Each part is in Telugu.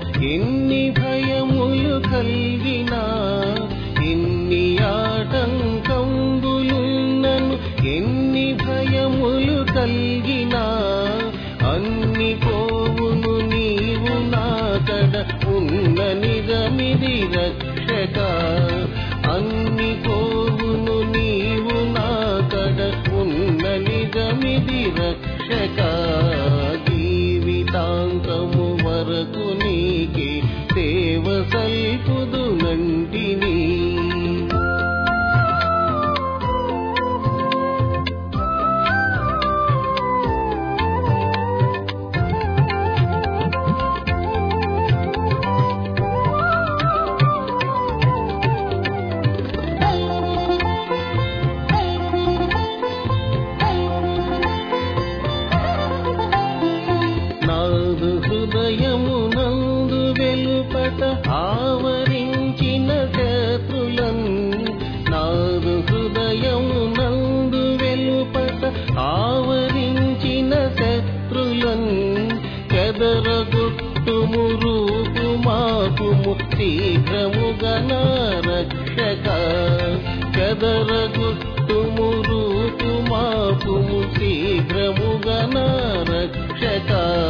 ఎన్ని భయములు కలిగినా ఎన్ని ఆటంకంబులున్నను ఎన్ని భయములు కలిగినా అన్ని పోవును నీవు నాకడ ఉన్న నిజమిది రక్షక అన్ని పోవును నీవు నాకడ ఉన్న నిజమిది రక్షక జీవితాంతము వరకు నీకే సేవ సల్పుదునంటిని నాదు హృదయమునందు వెలుపట ఆవరించిన శత్రులన్ నాదు హృదయమునందు వెలుపట ఆవరించిన శత్రులన్ చెదరగొట్టుము రూపుమాపుము శీఘ్రముగా నా రక్షక చెదరగొట్టుము రూపుమాపుము శీఘ్రముగా నా రక్షక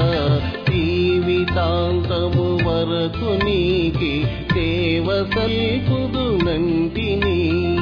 జీవితాంతము వరకు నీకే సేవ సల్పుదునంటిని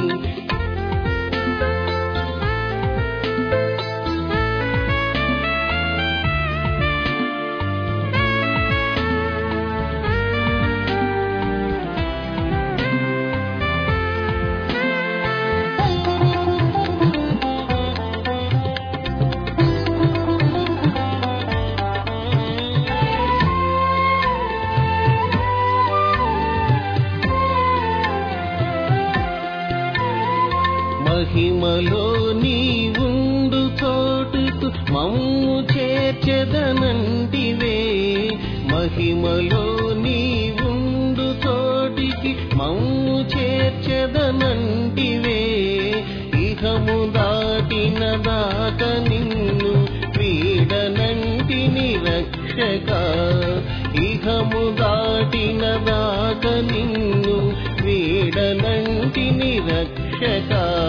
మహిమలో నీవుండు చోటుకు మమ్ము చేర్చెదనంటివే మహిమలో నీవుండు చోటికి మమ్ము చేర్చెదనంటివే ఇహము దాటిన దాక నిన్ను వీడనంటిని రక్షక ఇహము దాటిన దాక నిన్ను వీడనంటిని రక్షక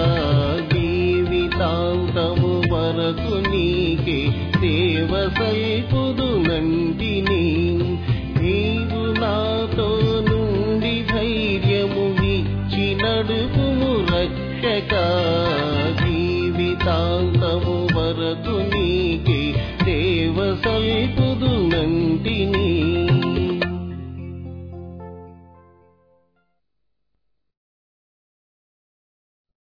జీవితాంతము వరకు నీకే సేవ సల్పుదునంటిని నీవు నాతో నుండి ధైర్యము ఇచ్చి నడుపుము రక్షక జీవితాంతము వరకు నీకే సేవ సల్పుదునంటిని